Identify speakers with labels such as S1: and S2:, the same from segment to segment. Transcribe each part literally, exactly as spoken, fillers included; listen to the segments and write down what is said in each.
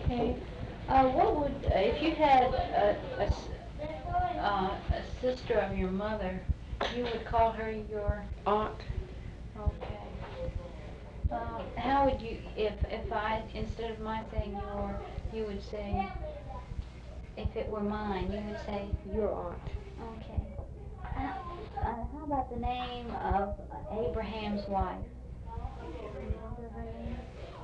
S1: Okay. Uh, what would, uh, if you had a, a s- uh, a sister of your mother, you would call her your,
S2: Aunt.
S1: okay. Um, how would you, if, if I, instead of my saying your, you would say, if it were mine, you would say,
S2: Your aunt.
S1: okay. Uh, uh, how about the name of Abraham's wife? Remember her name?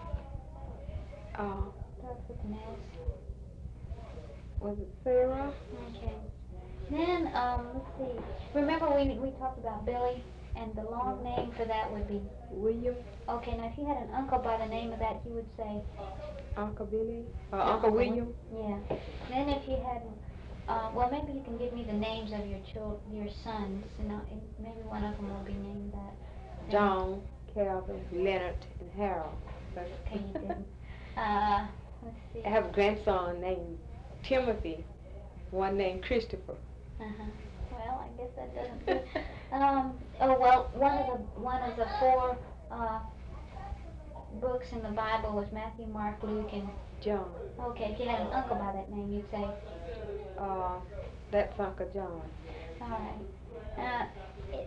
S2: Uh,
S1: Starts with an S.
S2: was it Sarah?
S1: Okay. Then, um, let's see. Remember we we talked about Billy, and the long
S2: Yeah.
S1: name for that would be.
S2: William.
S1: Okay, now if you had an uncle by the name of that, you would say.
S2: Uncle Billy. Uh,
S1: Yeah,
S2: Uncle William.
S1: Yeah. Then if you had, uh, well, maybe you can give me the names of your chil- your sons, and, I, and maybe one of them will be named that.
S2: John, Calvin, Leonard, and Harold.
S1: Okay, you didn't. Uh, let's see.
S2: I have a grandson named Timothy. One named Christopher.
S1: Uh-huh. Well, I guess that doesn't fit. Um, oh, well, one of the, one of the four, uh, books in the Bible was Matthew, Mark, Luke, and,
S2: John.
S1: okay, if you had an uncle by that name, you'd say,
S2: Uh, that's Uncle John.
S1: all right. Uh, i-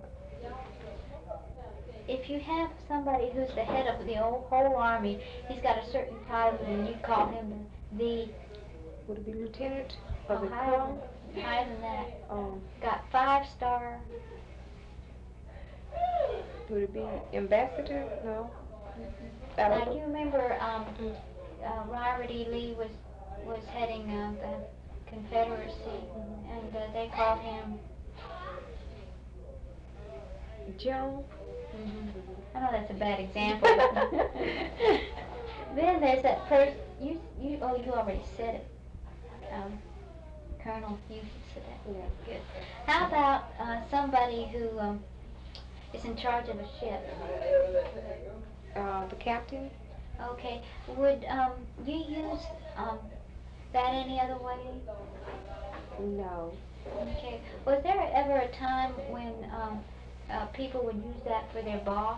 S1: if you have somebody who's the head of the whole, whole army, he's got a certain title, and you call him the,
S2: Would it be lieutenant or the
S1: oh, higher,
S2: colonel?
S1: than- higher than that,
S2: Um,
S1: got five star,
S2: would it be ambassador? No. I
S1: now,
S2: don't
S1: you
S2: know.
S1: remember, um,
S2: Mm.
S1: uh, Robert E. Lee was was heading uh, the Confederacy, and uh, they called him.
S2: Joe.
S1: I know that's a bad example. But then there's that person. You you oh you already said it. Um, Colonel, you said that.
S2: Yeah.
S1: Good. How about uh, somebody who um, is in charge of a ship?
S2: Uh, the captain.
S1: Okay. Would um, you use um, that any other way?
S2: No.
S1: Okay. Was there ever a time when um, uh, people would use that for their boss?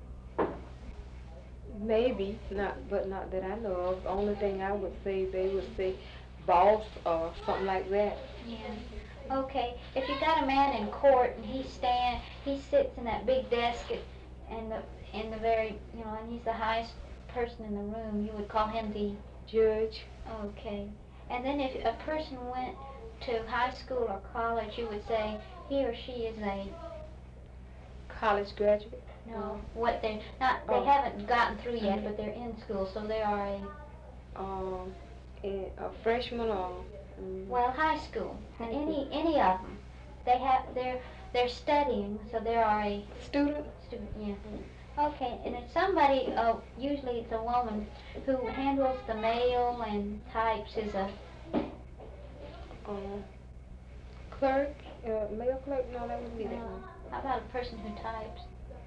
S2: Maybe not, but not that I know of. The only thing I would say, they would say boss or something like that.
S1: Yeah. Okay. If you got a man in court and he stand, he sits in that big desk at, and the in the very, you know, and he's the highest person in the room, you would call him the.
S2: Judge.
S1: Okay. And then if a person went to high school or college, you would say he or she is a.
S2: College graduate.
S1: No, what they not they
S2: Oh.
S1: haven't gotten through yet, but they're in school, so they are a.
S2: Um, a, a freshman or. Um,
S1: Well, high school.
S2: High
S1: Any any of them. They have they're they're studying, so they are a
S2: student.
S1: student. Yeah. Okay, and it's somebody. Uh, usually it's a woman who handles the mail and types. Is a.
S2: Um, clerk. Uh, mail clerk. No, that wouldn't be that
S1: No.
S2: one.
S1: How about a person who types?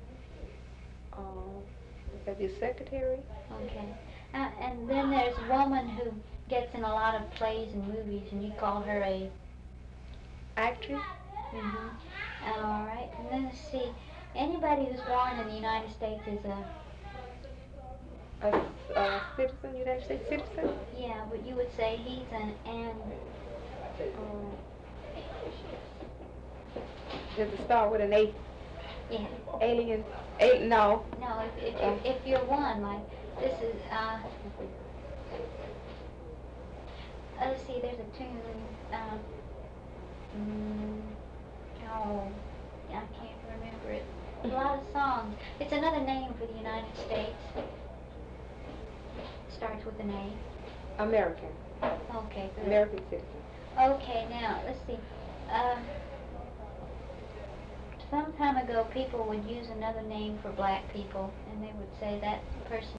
S2: Um, would that be a secretary?
S1: Okay. Uh, and then there's a woman who gets in a lot of plays and movies, and you call her a.
S2: Actress.
S1: Mhm. All right. And then let's see. Anybody who's born in the United States is a.
S2: A, a citizen. United States citizen.
S1: Yeah, but you would say he's an an.
S2: Um, does it start with an A?
S1: Yeah.
S2: Alien. A, no.
S1: No, if if you're, if you're one, like this is uh. uh, Let's see. There's a tune. Um. Mm, oh, I can't remember it. A lot of songs. It's another name for the United States. Starts with an A.
S2: American.
S1: Okay, good.
S2: American citizen.
S1: Okay, now let's see. Uh, some time ago, people would use another name for black people, and they would say that person